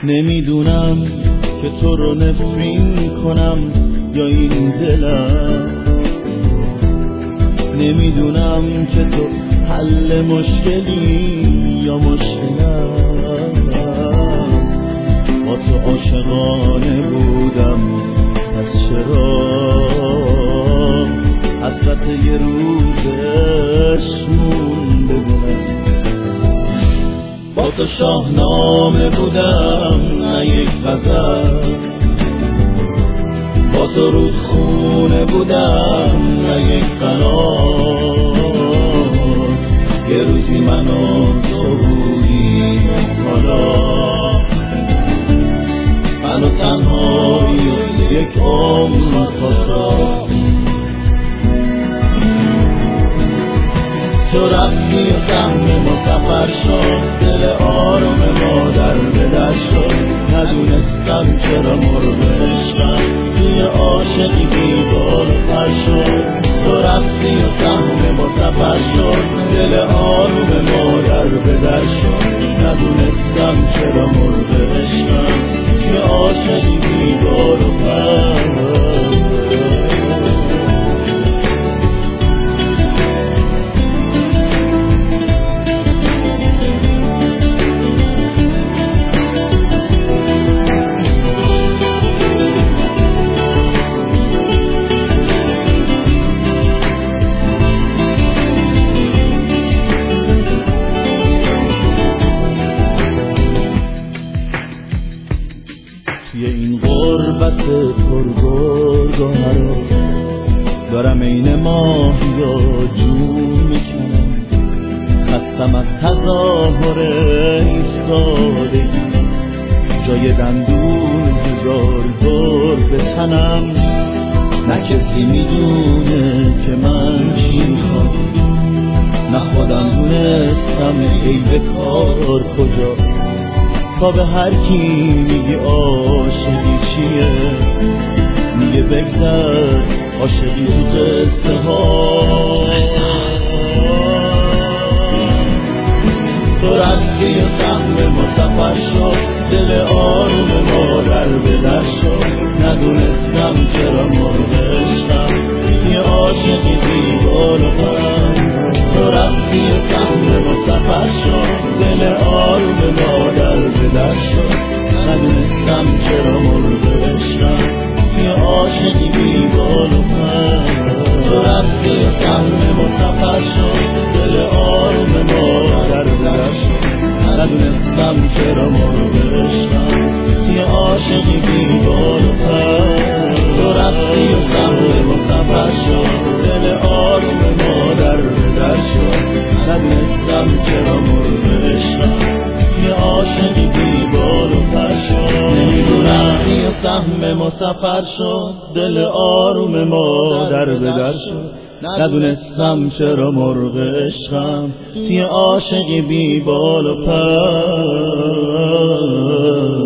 نمیدونم که تو رو نفرین کنم یا این دلم، نمیدونم که تو حل مشکلی یا مشکلم. با تو عاشقانه بودم، پس چرا حسرت یه روزش مونده دلم. با تو شاهنامه بودم نه یک غزل، با تو رودخونه بودم نه یک قنات. یه روزی من و تو بودیم حالا، من و تنهایی یک عمر خاصا. تو رفتی و سهم ما سفر شد، دل آروم ما در به در شد. ندونستم چرا مرغ عشقم توی عاشقی بیبال پر شد. تو رفتی و سهم ما سفر شد، دل آروم ما در به در شد. ندونستم چرا مرغ عشقم توی عاشقی بیبال پر توی این غربت پرگرگ و هراس دارم عین ماهی یا جون میکنم. خستم از تظاهر ایستادگی، جای دندون هزار دور به تنم. نه کسی میدونه که من چی میخوام، نه خودم دونستم عیب کار کجا. تا به هر کی میگی عاشقی چیه، میگه بگذر عاشقی تو قصه ها. تو رفتی و سهم ما سفر شد، دل آروم ما در به در شد. ندونستم چرا مرغ عشقم یه عاشقی بیبال و پرم. تو رفتی و سهم ما سفر شد، دل آروم ما در به در شد. ندونستم چرا مرغ عشقم یه عاشقی بیبال و پرم. تو رفتی و سهم ما سفر شد، دل آروم ما در به در شد. ندونستم چرا مرغ عشقم یه عاشقی بیبال و پرم. تو رفتی و سهم ما سفر شد، دل آروم ما در به در شد. ندونستم چرا مرغ عشقم یه عاشقی بیبال و پر شد. نمیدونم یه سهم ما سفر شد، دل آروم ما در به در شد. ندونستم چرا مرغ عشقم یه عاشقی بیبال و پر